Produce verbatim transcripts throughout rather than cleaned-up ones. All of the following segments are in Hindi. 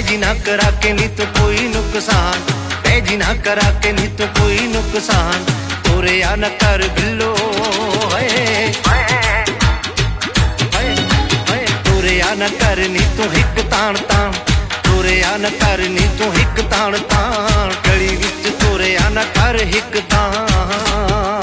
जी ना करा के नी तो कोई नुकसान, तै जी ना करा के नी तो कोई नुकसान। तोरे या न कर बिल्लो तोरे या न कर नी तू हिक तान तान, तोरे या न कर नी तू हिक तान तान। गली विच तोरे या न कर हिक तान।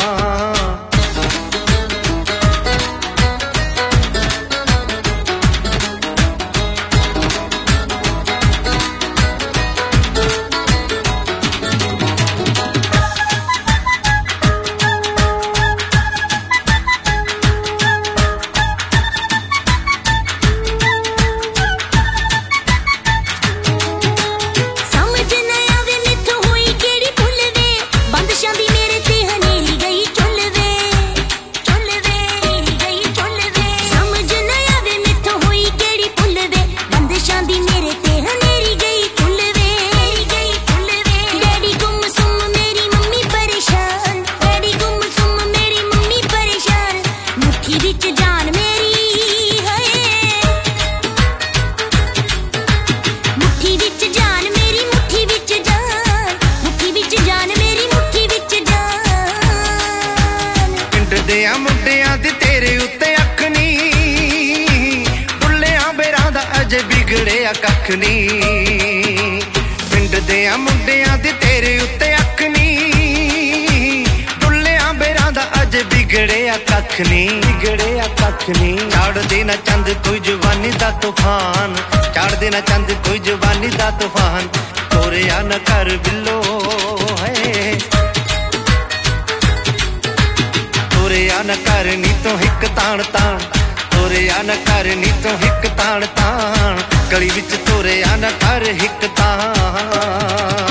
मुंडियां दी तेरे उत्ते अख नी, बुल्लियां बेरां दा अजे बिगड़िया कख नी। पिंड देयां मुंडियां दी तेरे उत्ते अख नी, बुल्लियां बेरां दा अजे बिगड़िया कख नी, बिगड़िया कख नी। चाड़ देना चंद कोई जवानी दा तूफान, चाड़ देना चंद कोई जवानी दा तूफान। तोरे या न कर बिल्लो है, तोरे या न कर नी तो हिक तान तान, तोरे या न कर नी तो हिक तान तान। गली विच तोरे या न कर हिक तान।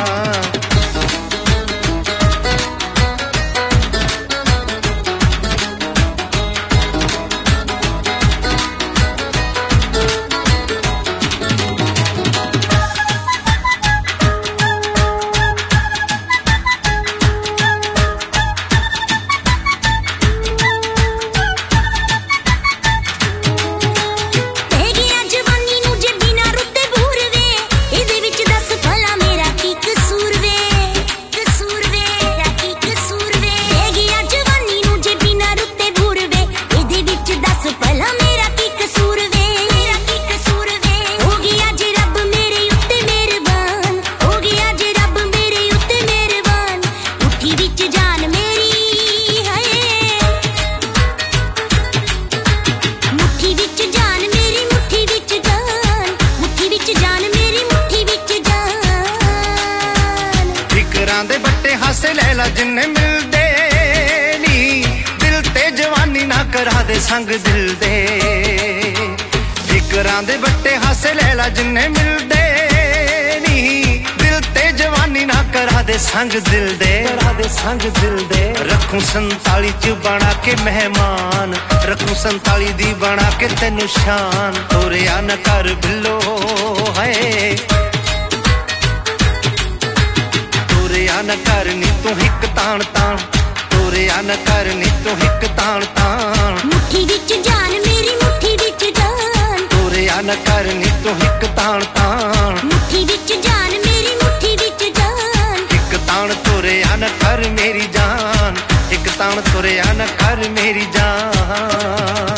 दे बट्टे हासे लैला जिन्ने मिलदे नी, दिल ते जवानी ना करा दे संग दिल दे। फिकरां दे बट्टे हासे लैला जिन्ने मिलदे नी, दिल ते जवानी ना करा दे संग दिल दे, करा दे संग दिल दे। रखूं संताली च बना के मेहमान, रखूं संताली दी बना के तेनू शान। तोरे या न कर बिल्लो है, तोरे या न कर नी तू हिक तान तान, तोरे या न कर नी तू हिक तान तान। मुट्ठी विच जान मेरी मुट्ठी विच जान, तोरे या न कर नी तू हिक तान तान। मुट्ठी विच जान मेरी मुट्ठी विच जान। हिक तान तोरे या न कर मेरी जान, हिक तान तोरे या न कर मेरी जान।